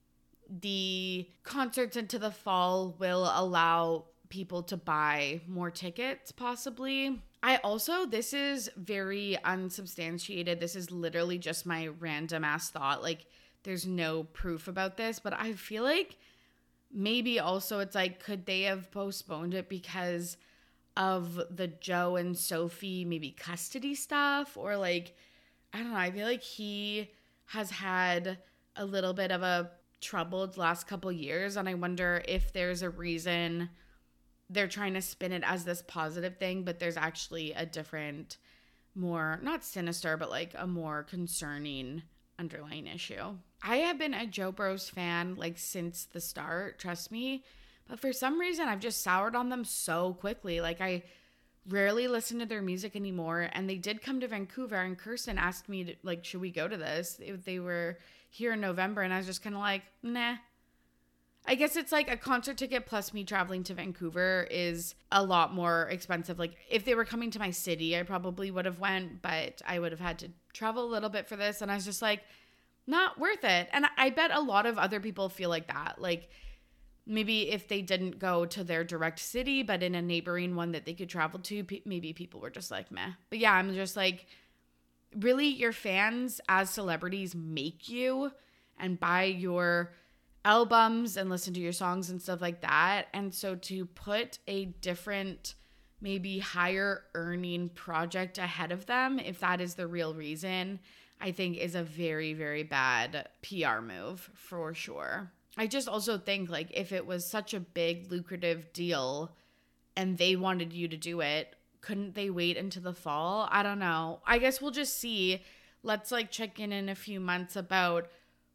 the concerts into the fall will allow people to buy more tickets possibly. I also, this is very unsubstantiated. This is literally just my random ass thought. Like, there's no proof about this, but I feel like maybe also it's like, could they have postponed it because of the Joe and Sophie maybe custody stuff? Or like, I don't know. I feel like he has had a little bit of a troubled last couple years, and I wonder if there's a reason they're trying to spin it as this positive thing, but there's actually a different, more, not sinister, but like a more concerning underlying issue. I have been a Joe Bros fan like since the start, trust me, but for some reason I've just soured on them so quickly. Like I rarely listen to their music anymore, and they did come to Vancouver, and Kirsten asked me to, like, should we go to this? They were here in November, and I was just kind of like, nah. I guess it's like a concert ticket plus me traveling to Vancouver is a lot more expensive. Like if they were coming to my city, I probably would have went, but I would have had to travel a little bit for this. And I was just like, not worth it. And I bet a lot of other people feel like that. Like maybe if they didn't go to their direct city, but in a neighboring one that they could travel to, maybe people were just like, meh. But yeah, I'm just like, really, your fans as celebrities make you and buy your albums and listen to your songs and stuff like that. And so to put a different, maybe higher earning project ahead of them, if that is the real reason, I think is a very, very bad P R move for sure. I just also think like if it was such a big lucrative deal and they wanted you to do it, couldn't they wait until the fall? I don't know. I guess we'll just see. Let's like check in in a few months about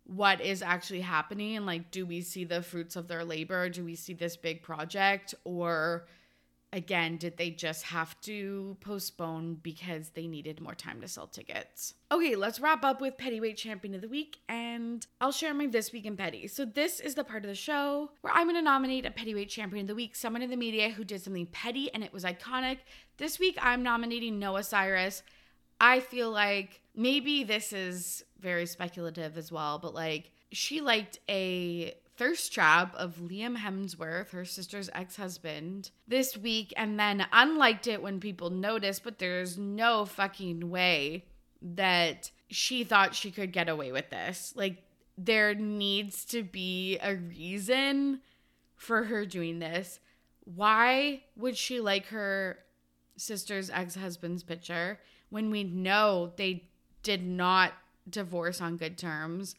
what is actually happening, and like, do we see the fruits of their labor? Do we see this big project? Or again, did they just have to postpone because they needed more time to sell tickets? Okay, let's wrap up with Pettyweight Champion of the Week, and I'll share my This Week in Petty. So this is the part of the show where I'm going to nominate a Pettyweight Champion of the Week, someone in the media who did something petty and it was iconic. This week, I'm nominating Noah Cyrus. I feel like maybe this is very speculative as well, but like, she liked a thirst trap of Liam Hemsworth, her sister's ex-husband, this week, and then unliked it when people noticed, but there's no fucking way that she thought she could get away with this. Like, there needs to be a reason for her doing this. Why would she like her sister's ex-husband's picture when we know they did not divorce on good terms?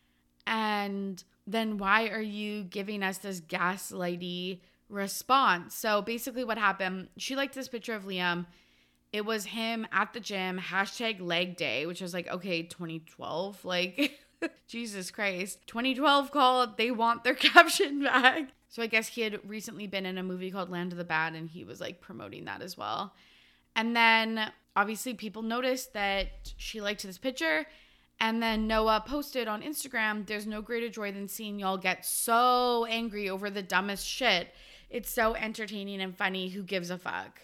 And then why are you giving us this gaslighty response? So basically what happened, she liked this picture of Liam. It was him at the gym, hashtag leg day, which was like, okay, twenty twelve, like, Jesus Christ. twenty twelve called, they want their caption back. So I guess he had recently been in a movie called Land of the Bad, and he was like promoting that as well. And then obviously people noticed that she liked this picture. And then Noah posted on Instagram, there's no greater joy than seeing y'all get so angry over the dumbest shit. It's so entertaining and funny. Who gives a fuck?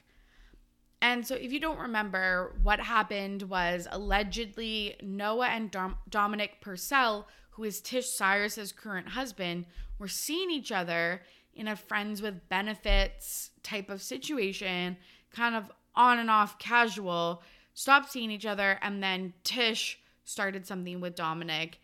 And so if you don't remember, what happened was allegedly Noah and Dom- Dominic Purcell, who is Tish Cyrus's current husband, were seeing each other in a friends with benefits type of situation, kind of on and off casual, stopped seeing each other, and then Tish started something with Dominic.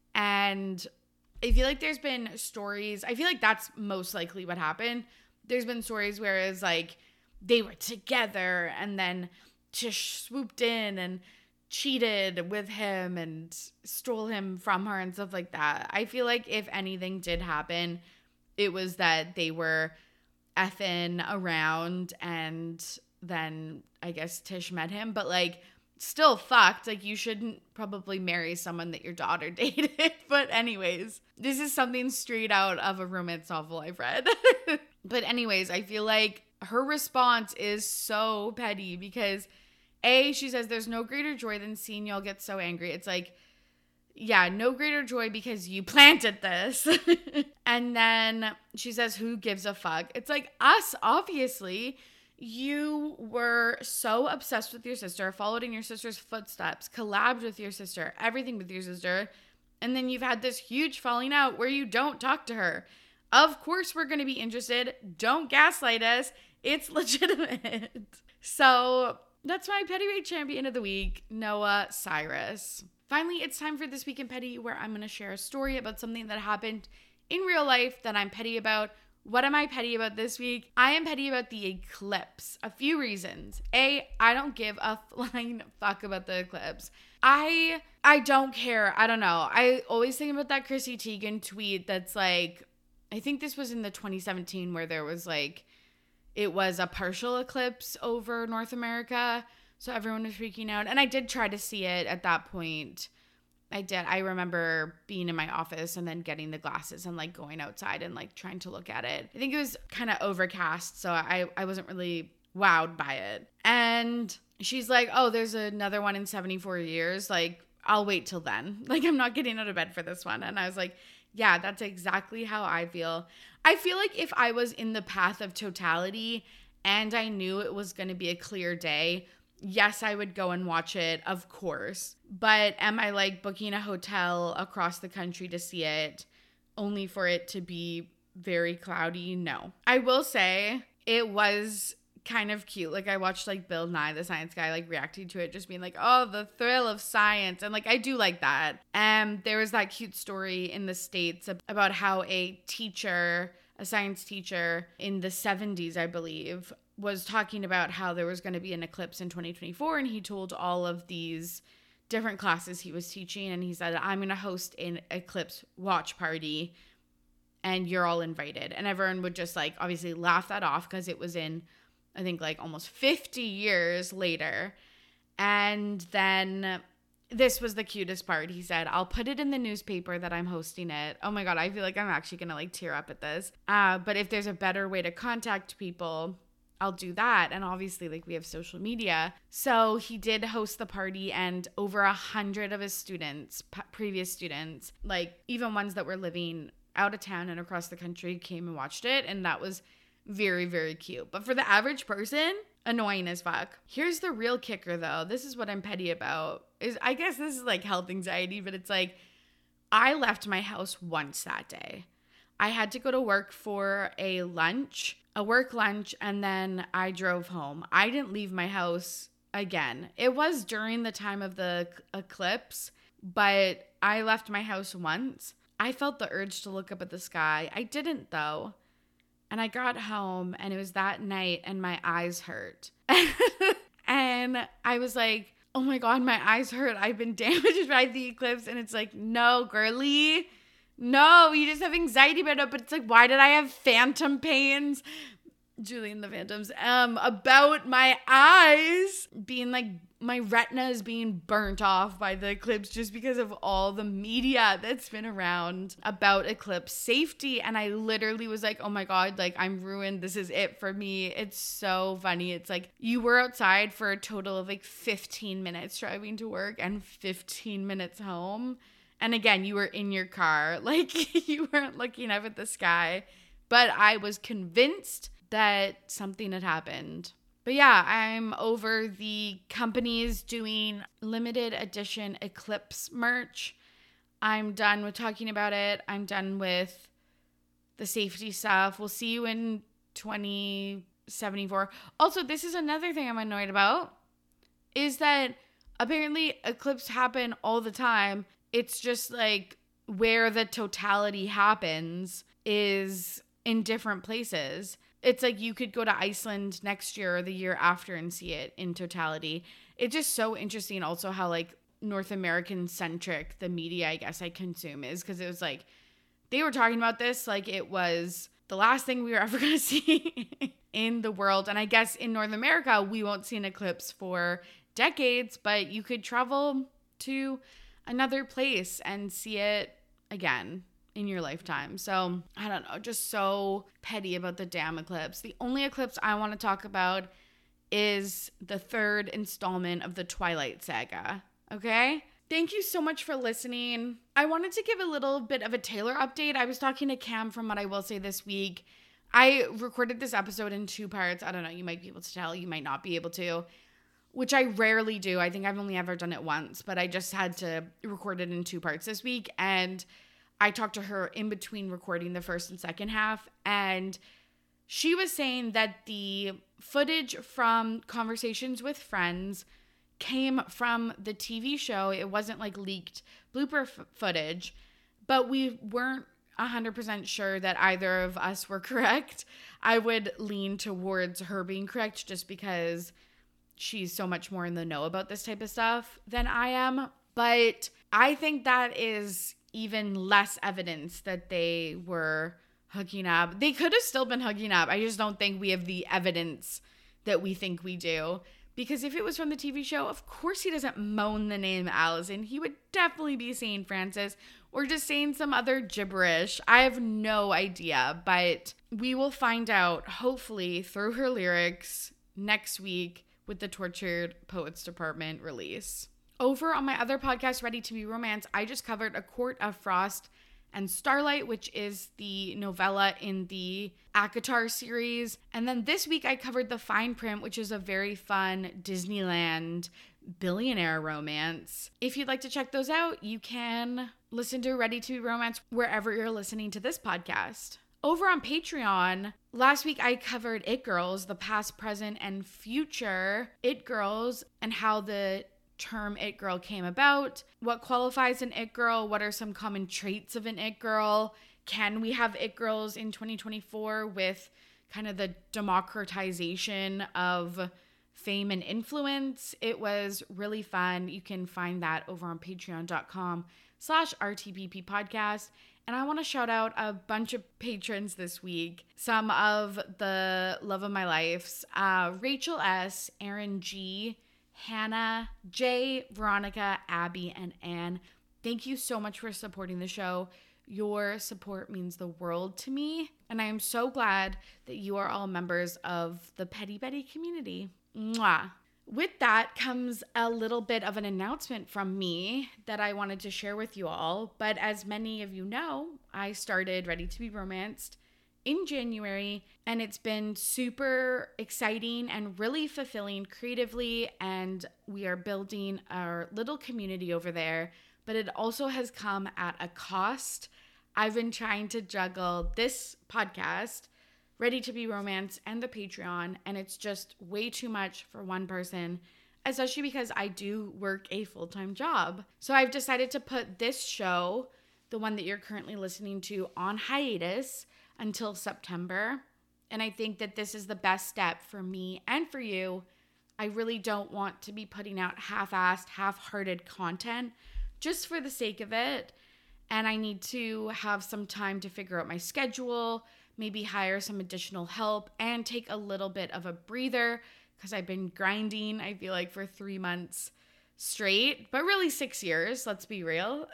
And I feel like there's been stories, I feel like that's most likely what happened. There's been stories where it's like they were together and then Tish swooped in and cheated with him and stole him from her and stuff like that. I feel like if anything did happen, it was that they were effing around and then I guess Tish met him. But like, still fucked. Like, you shouldn't probably marry someone that your daughter dated. But anyways, this is something straight out of a romance novel I've read. But anyways, I feel like her response is so petty because A, she says there's no greater joy than seeing y'all get so angry. It's like, yeah, no greater joy because you planted this. And then she says, who gives a fuck? It's like, us, obviously. You were so obsessed with your sister, followed in your sister's footsteps, collabed with your sister, everything with your sister, and then you've had this huge falling out where you don't talk to her. Of course we're going to be interested. Don't gaslight us. It's legitimate. So that's my Pettyweight Champion of the Week, Noah Cyrus. Finally, it's time for This Week in Petty, where I'm going to share a story about something that happened in real life that I'm petty about. What am I petty about this week? I am petty about the eclipse. A few reasons. A, I don't give a flying fuck about the eclipse. I I don't care. I don't know. I always think about that Chrissy Teigen tweet that's like, I think this was in the twenty seventeen where there was like, it was a partial eclipse over North America. So everyone was freaking out. And I did try to see it at that point. I did. I remember being in my office and then getting the glasses and like going outside and like trying to look at it. I think it was kind of overcast, so I, I wasn't really wowed by it. And she's like, oh, there's another one in seventy-four years. Like, I'll wait till then. Like, I'm not getting out of bed for this one. And I was like, yeah, that's exactly how I feel. I feel like if I was in the path of totality and I knew it was going to be a clear day, yes, I would go and watch it, of course. But am I like booking a hotel across the country to see it only for it to be very cloudy? No. I will say it was kind of cute. Like, I watched like Bill Nye the Science Guy like reacting to it, just being like, oh, the thrill of science. And like, I do like that. And there was that cute story in the States about how a teacher, a science teacher in the seventies, I believe, was talking about how there was going to be an eclipse in twenty twenty-four. And he told all of these different classes he was teaching, and he said, I'm going to host an eclipse watch party and you're all invited. And everyone would just like obviously laugh that off because it was in, I think, like almost fifty years later. And then This was the cutest part. He said, I'll put it in the newspaper that I'm hosting it. Oh my God, I feel like I'm actually going to like tear up at this. Uh, but if there's a better way to contact people, I'll do that. And obviously, like, we have social media. So he did host the party, and over a hundred of his students, p- previous students, like even ones that were living out of town and across the country, came and watched it. And that was very, very cute. But for the average person, annoying as fuck. Here's the real kicker, though. This is what I'm petty about. Is I guess this is like health anxiety, but it's like I left my house once that day. I had to go to work for a lunch, a work lunch, and then I drove home. I didn't leave my house again. It was during the time of the eclipse, but I left my house once. I felt the urge to look up at the sky. I didn't, though. And I got home, and it was that night, and my eyes hurt. And I was like, oh my God, my eyes hurt. I've been damaged by the eclipse. And it's like, no, girly. No, you just have anxiety about it. But it's like, why did I have phantom pains? Julie and the Phantoms. Um, about my eyes being like, my retina is being burnt off by the eclipse just because of all the media that's been around about eclipse safety. And I literally was like, oh my God, like I'm ruined. This is it for me. It's so funny. It's like you were outside for a total of like fifteen minutes driving to work and fifteen minutes home. And again, you were in your car, like you weren't looking up at the sky, but I was convinced that something had happened. But yeah, I'm over the companies doing limited edition eclipse merch. I'm done with talking about it. I'm done with the safety stuff. We'll see you in twenty seventy-four. Also, this is another thing I'm annoyed about, is that apparently eclipses happen all the time. It's just like where the totality happens is in different places. It's like you could go to Iceland next year or the year after and see it in totality. It's just so interesting also how like North American centric the media, I guess, I consume is, because it was like they were talking about this like it was the last thing we were ever going to see in the world. And I guess in North America, we won't see an eclipse for decades, but you could travel to another place and see it again in your lifetime. So I don't know, just so petty about the damn eclipse. The only eclipse I want to talk about is the third installment of the Twilight Saga. Okay? Thank you so much for listening. I wanted to give a little bit of a Taylor update. I was talking to Cam from What I Will Say This Week. I recorded this episode in two parts. I don't know, you might be able to tell, you might not be able to, which I rarely do. I think I've only ever done it once, but I just had to record it in two parts this week. And I talked to her in between recording the first and second half, and she was saying that the footage from Conversations with Friends came from the T V show. It wasn't like leaked blooper f- footage, but we weren't one hundred percent sure that either of us were correct. I would lean towards her being correct just because she's so much more in the know about this type of stuff than I am. But I think that is even less evidence that they were hooking up. They could have still been hooking up. I just don't think we have the evidence that we think we do. Because if it was from the T V show, of course he doesn't moan the name Allison. He would definitely be saying Frances or just saying some other gibberish. I have no idea, but we will find out, hopefully, through her lyrics next week with the Tortured Poets Department release. Over on my other podcast, Ready to Be Romance, I just covered A Court of Frost and Starlight, which is the novella in the ACOTAR series. And then this week I covered The Fine Print, which is a very fun Disneyland billionaire romance. If you'd like to check those out, you can listen to Ready to Be Romance wherever you're listening to this podcast. Over on Patreon, last week I covered It Girls, the past, present, and future It Girls, and how the term It Girl came about, what qualifies an It Girl, what are some common traits of an It Girl, can we have It Girls in twenty twenty-four with kind of the democratization of fame and influence. It was really fun. You can find that over on patreon.com slash RTPP podcast. And I want to shout out a bunch of patrons this week. Some of the love of my lives, uh, Rachel S., Aaron G., Hannah, Jay, Veronica, Abby, and Anne. Thank you so much for supporting the show. Your support means the world to me, and I am so glad that you are all members of the Petty Betty community. Mwah. With that comes a little bit of an announcement from me that I wanted to share with you all. But as many of you know, I started Ready to Be Romanced in January, and it's been super exciting and really fulfilling creatively, and we are building our little community over there, but it also has come at a cost. I've been trying to juggle this podcast, Ready to Be Romance, and the Patreon, and it's just way too much for one person, especially because I do work a full-time job. So I've decided to put this show, the one that you're currently listening to, on hiatus until September. And I think that this is the best step for me and for you. I really don't want to be putting out half-assed, half-hearted content just for the sake of it. And I need to have some time to figure out my schedule, maybe hire some additional help, and take a little bit of a breather because I've been grinding, I feel like, for three months straight, but really six years, let's be real,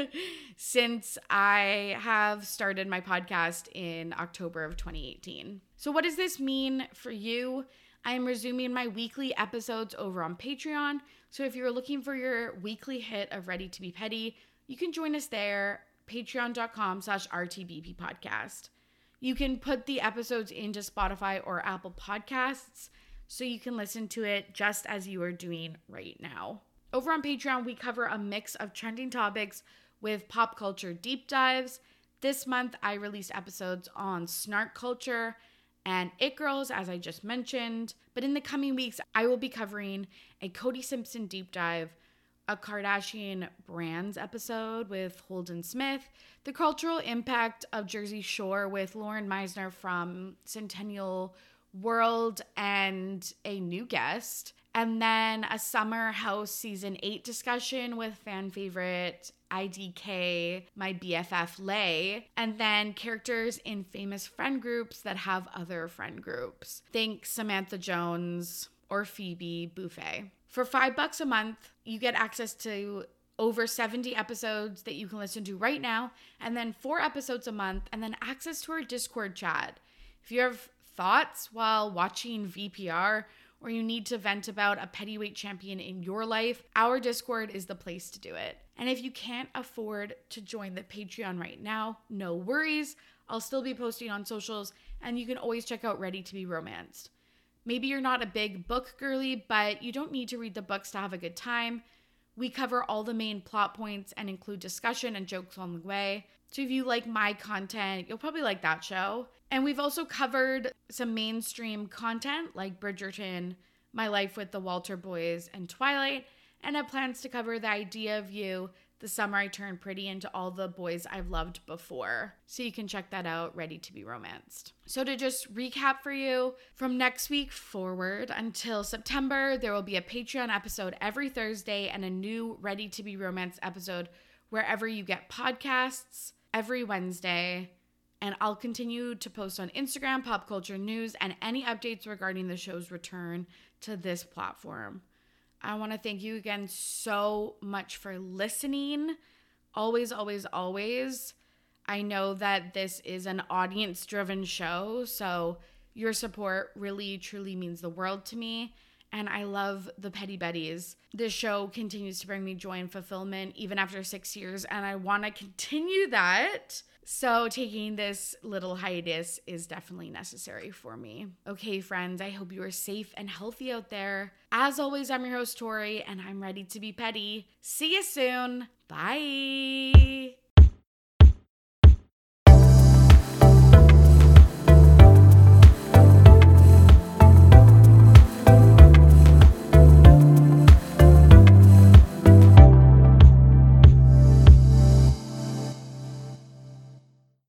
since I have started my podcast in October of twenty eighteen. So what does this mean for you? I am resuming my weekly episodes over on Patreon. So if you're looking for your weekly hit of Ready to Be Petty, you can join us there, patreon.com slash RTBP podcast. You can put the episodes into Spotify or Apple Podcasts so you can listen to it just as you are doing right now. Over on Patreon, we cover a mix of trending topics with pop culture deep dives. This month, I released episodes on snark culture and It Girls, as I just mentioned. But in the coming weeks, I will be covering a Cody Simpson deep dive, a Kardashian Brands episode with Holden Smith, the cultural impact of Jersey Shore with Lauren Meisner from Centennial World, and a new guest. And then a Summer House Season eight discussion with fan favorite I D K, my B F F Lay. And then characters in famous friend groups that have other friend groups. Think Samantha Jones or Phoebe Buffay. For five bucks a month, you get access to over seventy episodes that you can listen to right now, and then four episodes a month, and then access to our Discord chat. If you have thoughts while watching V P R, or you need to vent about a pettyweight champion in your life, our Discord is the place to do it. And if you can't afford to join the Patreon right now, no worries. I'll still be posting on socials, and you can always check out Ready to Be Romanced. Maybe you're not a big book girly, but you don't need to read the books to have a good time. We cover all the main plot points and include discussion and jokes on the way. So if you like my content, you'll probably like that show. And we've also covered some mainstream content like Bridgerton, My Life with the Walter Boys, and Twilight, and have plans to cover The Idea of You, The Summer I Turned Pretty, and To All the Boys I've Loved Before. So you can check that out, Ready to Be Romanced. So to just recap for you, from next week forward until September, there will be a Patreon episode every Thursday and a new Ready to Be Romanced episode wherever you get podcasts every Wednesday. And I'll continue to post on Instagram, pop culture news, and any updates regarding the show's return to this platform. I want to thank you again so much for listening. Always, always, always. I know that this is an audience-driven show, so your support really, truly means the world to me. And I love the Petty Betties. This show continues to bring me joy and fulfillment even after six years, and I want to continue that. So taking this little hiatus is definitely necessary for me. Okay, friends, I hope you are safe and healthy out there. As always, I'm your host, Tori, and I'm ready to be petty. See you soon. Bye.